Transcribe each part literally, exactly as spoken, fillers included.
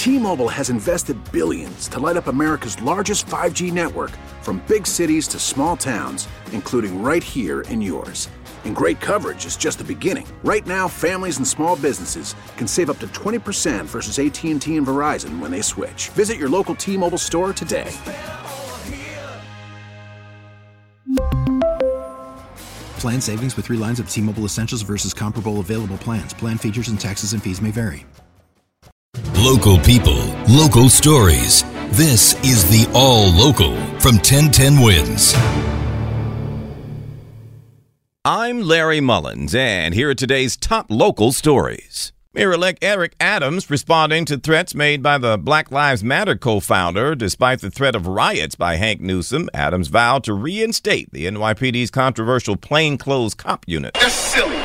T-Mobile has invested billions to light up America's largest five G network, from big cities to small towns, including right here in yours. And great coverage is just the beginning. Right now, families and small businesses can save up to twenty percent versus A T and T and Verizon when they switch. Visit your local T-Mobile store today. Plan savings with three lines of T-Mobile Essentials versus comparable available plans. Plan features and taxes and fees may vary. Local people, local stories. This is the All Local from ten ten Wins. I'm Larry Mullins, and here are today's top local stories. Mayor-elect Eric Adams responding to threats made by the Black Lives Matter co-founder. Despite the threat of riots by Hank Newsom, Adams vowed to reinstate the N Y P D's controversial plainclothes cop unit. That's silly.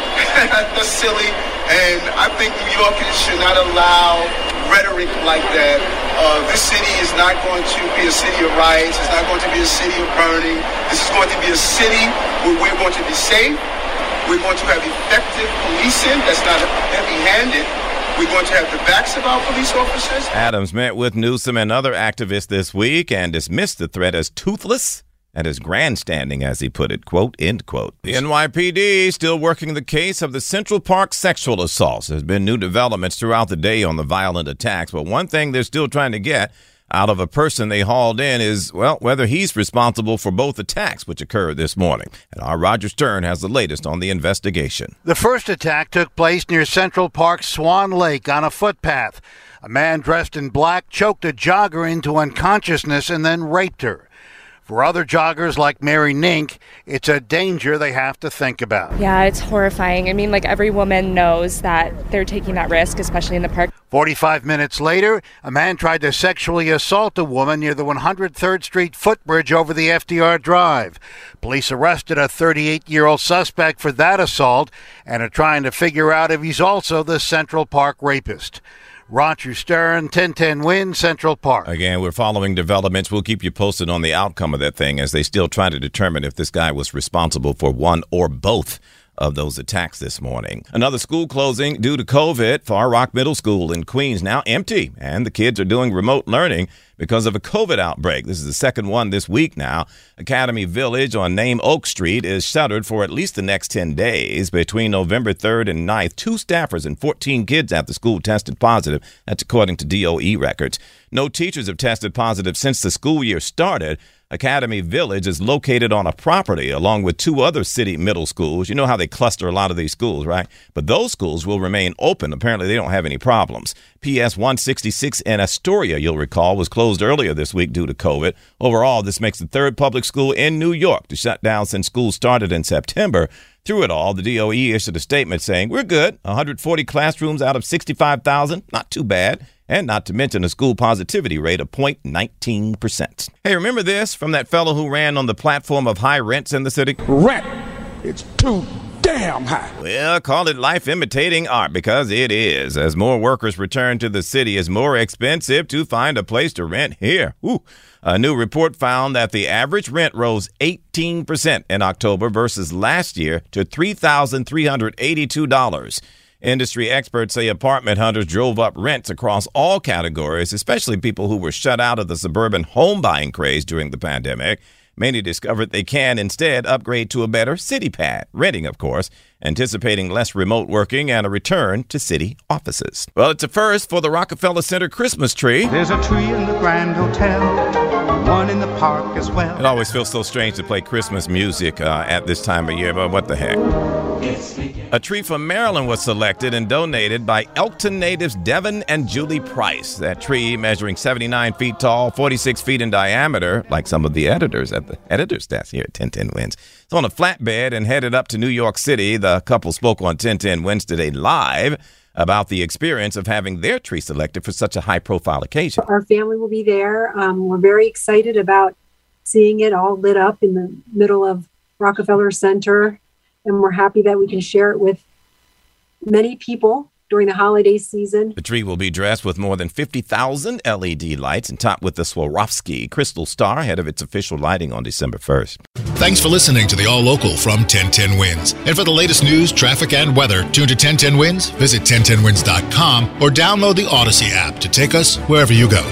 That's silly, and I think New Yorkers should not allow rhetoric like that. Uh, this city is not going to be a city of riots. It's not going to be a city of burning. This is going to be a city where we're going to be safe. We're going to have effective policing that's not heavy-handed. We're going to have the backs of our police officers. Adams met with Newsom and other activists this week and dismissed the threat as toothless and as grandstanding, as he put it, quote, end quote. The N Y P D still working the case of the Central Park sexual assaults. There's been new developments throughout the day on the violent attacks, but one thing they're still trying to get out of a person they hauled in is, well, whether he's responsible for both attacks which occurred this morning. And our Roger Stern has the latest on the investigation. The first attack took place near Central Park's Swan Lake on a footpath. A man dressed in black choked a jogger into unconsciousness and then raped her. For other joggers like Mary Nink, it's a danger they have to think about. Yeah, it's horrifying. I mean, like, every woman knows that they're taking that risk, especially in the park. forty-five minutes later, a man tried to sexually assault a woman near the one hundred third Street footbridge over the F D R Drive. Police arrested a thirty-eight-year-old suspect for that assault and are trying to figure out if he's also the Central Park rapist. Roger Stern, ten ten Win, Central Park. Again, we're following developments. We'll keep you posted on the outcome of that thing as they still try to determine if this guy was responsible for one or both of those attacks this morning. Another school closing due to COVID. Far Rock Middle School in Queens now empty, and the kids are doing remote learning because of a COVID outbreak. This is the second one this week now. Academy Village on Name Oak Street is shuttered for at least the next ten days. Between November third and ninth, two staffers and fourteen kids at the school tested positive. That's according to D O E records. No teachers have tested positive since the school year started. Academy Village is located on a property along with two other city middle schools. You know how they cluster a lot of these schools, right? But those schools will remain open. Apparently, they don't have any problems. P S one sixty-six in Astoria, you'll recall, was closed earlier this week due to COVID. Overall, this makes the third public school in New York to shut down since school started in September. Through it all, the D O E issued a statement saying, we're good. one hundred forty classrooms out of sixty-five thousand. Not too bad. And not to mention a school positivity rate of zero point one nine percent. Hey, remember this from that fellow who ran on the platform of high rents in the city? Rent. It's too damn high. Well, call it life imitating art, because it is. As more workers return to the city, it's more expensive to find a place to rent here. Ooh. A new report found that the average rent rose eighteen percent in October versus last year to three thousand three hundred eighty-two dollars. Industry experts say apartment hunters drove up rents across all categories, especially people who were shut out of the suburban home buying craze during the pandemic. Many discovered they can instead upgrade to a better city pad, renting, of course, anticipating less remote working and a return to city offices. Well, it's a first for the Rockefeller Center Christmas tree. There's a tree in the Grand Hotel, one in the park as well. It always feels so strange to play Christmas music uh, at this time of year, but what the heck. A tree from Maryland was selected and donated by Elkton natives Devin and Julie Price. That tree, measuring seventy-nine feet tall, forty-six feet in diameter, like some of the editors at the editor's desk here at ten ten Wins. It's on a flatbed and headed up to New York City. The couple spoke on ten ten Wins today live about the experience of having their tree selected for such a high-profile occasion. Our family will be there. Um, we're very excited about seeing it all lit up in the middle of Rockefeller Center, and we're happy that we can share it with many people during the holiday season. The tree will be dressed with more than fifty thousand L E D lights and topped with the Swarovski Crystal Star ahead of its official lighting on December first. Thanks for listening to the All Local from ten ten Wins. And for the latest news, traffic, and weather, tune to ten ten Wins, visit ten ten wins dot com, or download the Odyssey app to take us wherever you go.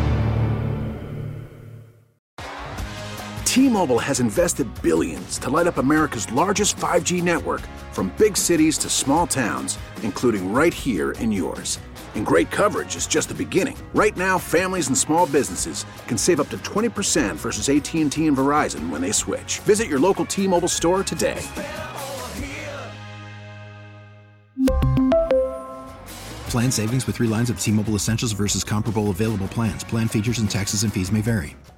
T-Mobile has invested billions to light up America's largest five G network, from big cities to small towns, including right here in yours. And great coverage is just the beginning. Right now, families and small businesses can save up to twenty percent versus A T and T and Verizon when they switch. Visit your local T-Mobile store today. Plan savings with three lines of T-Mobile Essentials versus comparable available plans. Plan features and taxes and fees may vary.